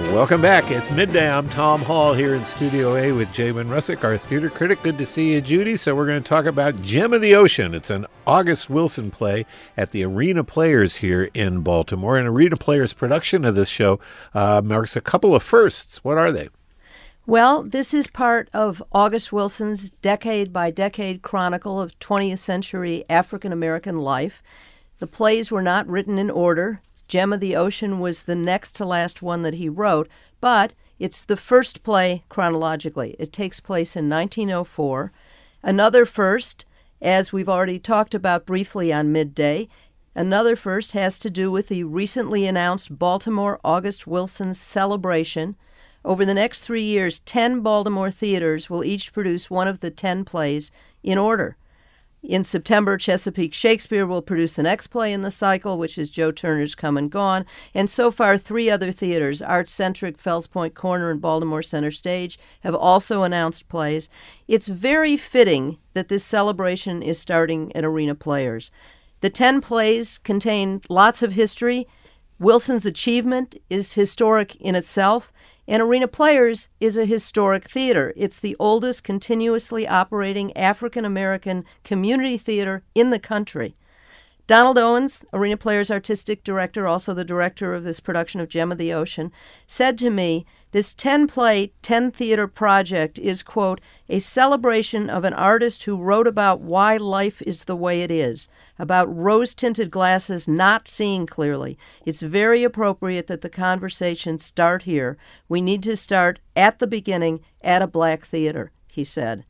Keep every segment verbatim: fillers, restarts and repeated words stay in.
Welcome back. It's midday. I'm Tom Hall here in Studio A with Jamin Russick, our theater critic. Good to see you, Judy. So we're going to talk about Gem of the Ocean. It's an August Wilson play at the Arena Players here in Baltimore. And Arena Players' production of this show uh, marks a couple of firsts. What are they? Well, this is part of August Wilson's decade-by-decade chronicle of twentieth century African-American life. The plays were not written in order. Gem of the Ocean was the next to last one that he wrote, but it's the first play chronologically. It takes place in nineteen oh four. Another first, as we've already talked about briefly on Midday, another first has to do with the recently announced Baltimore August Wilson Celebration. Over the next three years, ten Baltimore theaters will each produce one of the ten plays in order. In September, Chesapeake Shakespeare will produce the next play in the cycle, which is Joe Turner's Come and Gone, and so far three other theaters, Art-Centric, Fells Point Corner, and Baltimore Center Stage, have also announced plays. It's very fitting that this celebration is starting at Arena Players. The ten plays contain lots of history. Wilson's achievement is historic in itself, and Arena Players is a historic theater. It's the oldest continuously operating African-American community theater in the country. Donald Owens, Arena Players artistic director, also the director of this production of Gem of the Ocean, said to me, this ten-play, ten-theater project is, quote, a celebration of an artist who wrote about why life is the way it is, about rose-tinted glasses not seeing clearly. It's very appropriate that the conversation start here. We need to start at the beginning at a black theater, he said.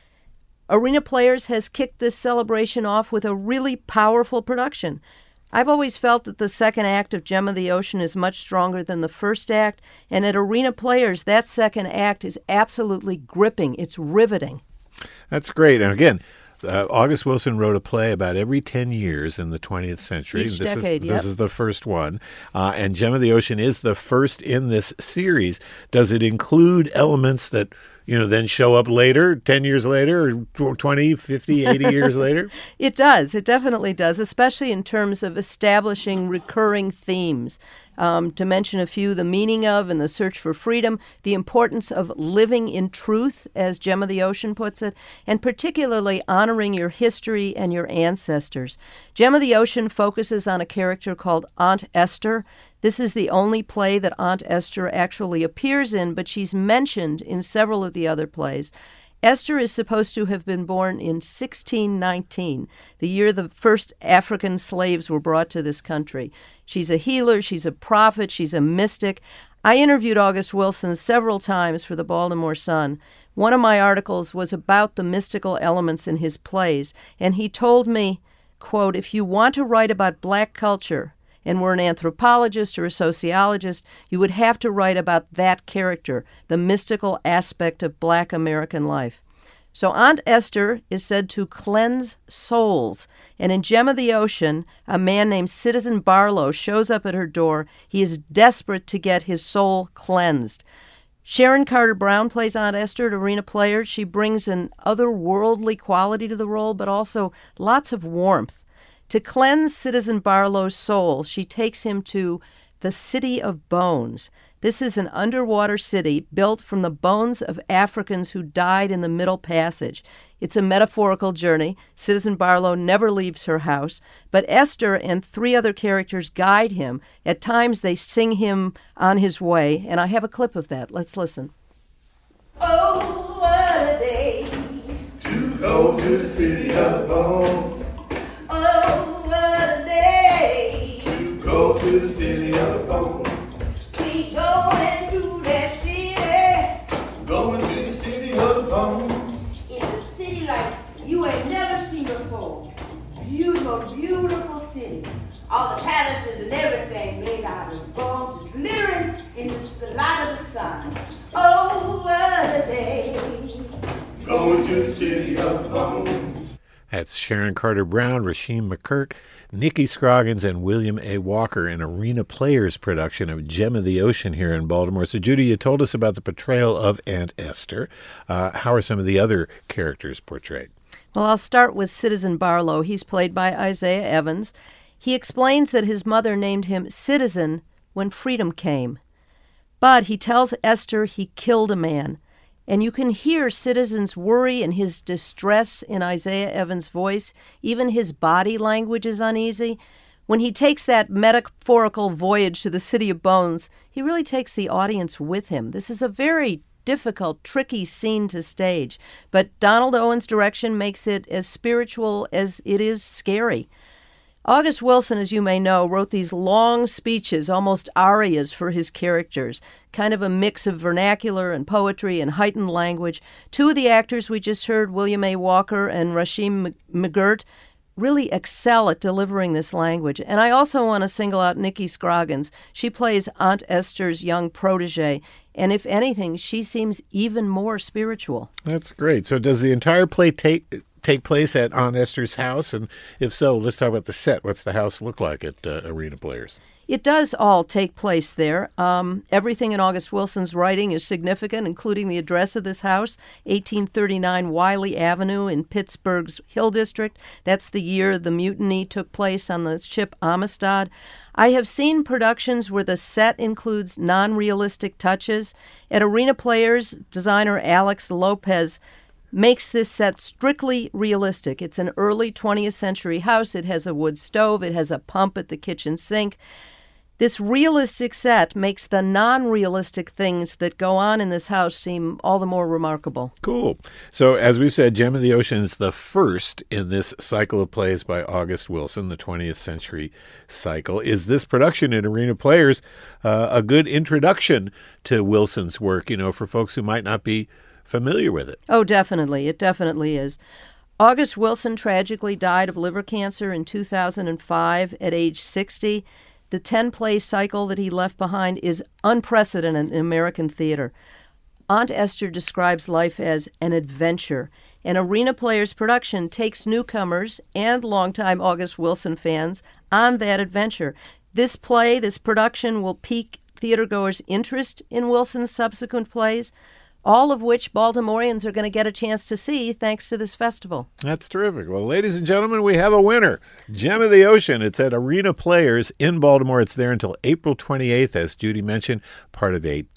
Arena Players has kicked this celebration off with a really powerful production. I've always felt that the second act of Gem of the Ocean is much stronger than the first act, and at Arena Players, that second act is absolutely gripping. It's riveting. That's great. And again, Uh, August Wilson wrote a play about every ten years in the twentieth century. Each this decade, is, yep. This is the first one. Uh, and Gem of the Ocean is the first in this series. Does it include elements that, you know, then show up later, ten years later, or twenty, fifty, eighty years later? It does. It definitely does, especially in terms of establishing recurring themes. Um, to mention a few, the meaning of and the search for freedom, the importance of living in truth, as Gem of the Ocean puts it, and particularly honoring your history and your ancestors. Gem of the Ocean focuses on a character called Aunt Esther. This is the only play that Aunt Esther actually appears in, but she's mentioned in several of the other plays. Esther is supposed to have been born in sixteen nineteen, the year the first African slaves were brought to this country. She's a healer, she's a prophet, she's a mystic. I interviewed August Wilson several times for the Baltimore Sun. One of my articles was about the mystical elements in his plays, and he told me, quote, if you want to write about black culture, and were an anthropologist or a sociologist, you would have to write about that character, the mystical aspect of black American life. So Aunt Esther is said to cleanse souls, and in Gem of the Ocean, a man named Citizen Barlow shows up at her door. He is desperate to get his soul cleansed. Sharon Carter Brown plays Aunt Esther at Arena Players. She brings an otherworldly quality to the role, but also lots of warmth. To cleanse Citizen Barlow's soul, she takes him to the City of Bones. This is an underwater city built from the bones of Africans who died in the Middle Passage. It's a metaphorical journey. Citizen Barlow never leaves her house, but Esther and three other characters guide him. At times they sing him on his way, and I have a clip of that. Let's listen. Oh, what a day to go to the City of Bones. Oh, what a day To go to the City of Bones. we going to that city. Going to the City of Bones. In a city like you ain't never seen before. Beautiful, beautiful city. All the palaces and everything made out of bones, just glittering in the light of the sun. Oh, what a day. Going to the City of Bones. That's Sharon Carter Brown, Rasheem McCurk, Nikki Scroggins, and William A. Walker in Arena Players' production of Gem of the Ocean here in Baltimore. So, Judy, you told us about the portrayal of Aunt Esther. Uh, how are some of the other characters portrayed? Well, I'll start with Citizen Barlow. He's played by Isaiah Evans. He explains that his mother named him Citizen when freedom came. But he tells Esther he killed a man. And you can hear Citizen's worry and his distress in Isaiah Evans' voice. Even his body language is uneasy. When he takes that metaphorical voyage to the City of Bones, he really takes the audience with him. This is a very difficult, tricky scene to stage, but Donald Owen's direction makes it as spiritual as it is scary. August Wilson, as you may know, wrote these long speeches, almost arias for his characters, kind of a mix of vernacular and poetry and heightened language. Two of the actors we just heard, William A. Walker and Rashim McGirt, really excel at delivering this language. And I also want to single out Nikki Scroggins. She plays Aunt Esther's young protege, and if anything, she seems even more spiritual. That's great. So does the entire play take take place at Aunt Esther's house? And if so, let's talk about the set. What's the house look like at uh, Arena Players? It does all take place there. Um, everything in August Wilson's writing is significant, including the address of this house, eighteen thirty-nine Wiley Avenue in Pittsburgh's Hill District. That's the year the mutiny took place on the ship Amistad. I have seen productions where the set includes non-realistic touches. At Arena Players, designer Alex Lopez makes this set strictly realistic. It's an early twentieth century house. It has a wood stove. It has a pump at the kitchen sink. This realistic set makes the non-realistic things that go on in this house seem all the more remarkable. Cool. So, as we've said, Gem of the Ocean is the first in this cycle of plays by August Wilson, the twentieth century cycle. Is this production at Arena Players uh, a good introduction to Wilson's work, you know, for folks who might not be familiar with it? Oh, definitely. It definitely is. August Wilson tragically died of liver cancer in two thousand five at age sixty. The ten-play cycle that he left behind is unprecedented in American theater. Aunt Esther describes life as an adventure, and Arena Players production takes newcomers and longtime August Wilson fans on that adventure. This play, this production, will pique theatergoers' interest in Wilson's subsequent plays, all of which Baltimoreans are going to get a chance to see thanks to this festival. That's terrific. Well, ladies and gentlemen, we have a winner. Gem of the Ocean. It's at Arena Players in Baltimore. It's there until April twenty-eighth, as Judy mentioned, part of a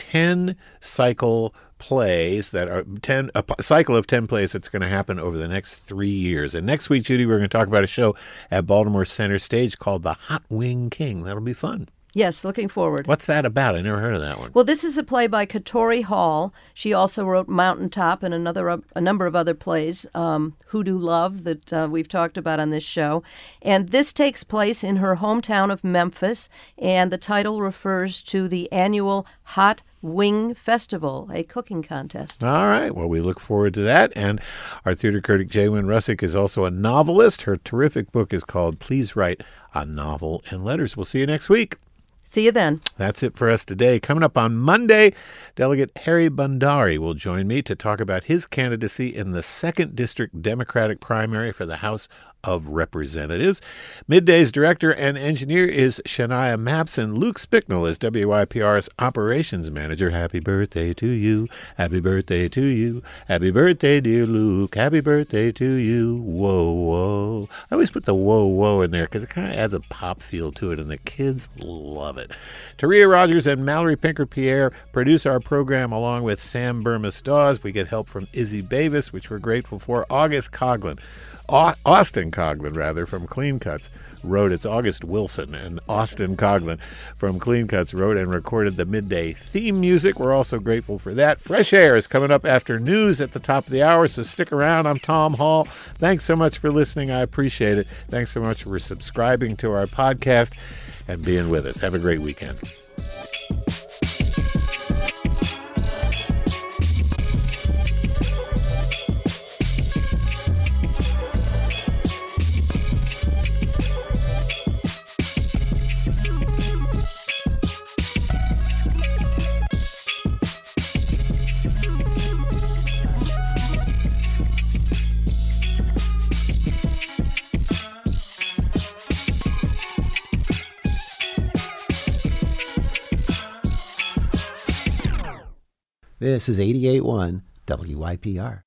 ten-cycle plays that are ten a cycle of ten plays that's going to happen over the next three years. And next week, Judy, we're going to talk about a show at Baltimore Center Stage called The Hot Wing King. That'll be fun. Yes, looking forward. What's that about? I never heard of that one. Well, this is a play by Katori Hall. She also wrote Mountaintop and another a number of other plays, um, Hoodoo Love, that uh, we've talked about on this show. And this takes place in her hometown of Memphis, and the title refers to the annual Hot Wing Festival, a cooking contest. All right. Well, we look forward to that. And our theater critic, Jaywin Russick, is also a novelist. Her terrific book is called Please Write a Novel and Letters. We'll see you next week. See you then. That's it for us today. Coming up on Monday, Delegate Harry Bhandari will join me to talk about his candidacy in the second District Democratic primary for the House of Representatives. Midday's director and engineer is Shania Mapson. Luke Spicknell is W Y P R's operations manager. Happy birthday to you. Happy birthday to you. Happy birthday, dear Luke. Happy birthday to you. Whoa, whoa. I always put the whoa, whoa in there because it kind of adds a pop feel to it, and the kids love it. Taria Rogers and Mallory Pinker-Pierre produce our program along with Sam Burmess-Dawes. We get help from Izzy Bavis, which we're grateful for. August Coughlin. Austin Coughlin, rather, from Clean Cuts, wrote, it's August Wilson, and Austin Coughlin from Clean Cuts wrote and recorded the midday theme music. We're also grateful for that. Fresh Air is coming up after news at the top of the hour, so stick around. I'm Tom Hall. Thanks so much for listening. I appreciate it. Thanks so much for subscribing to our podcast and being with us. Have a great weekend. This is eighty-eight point one W Y P R.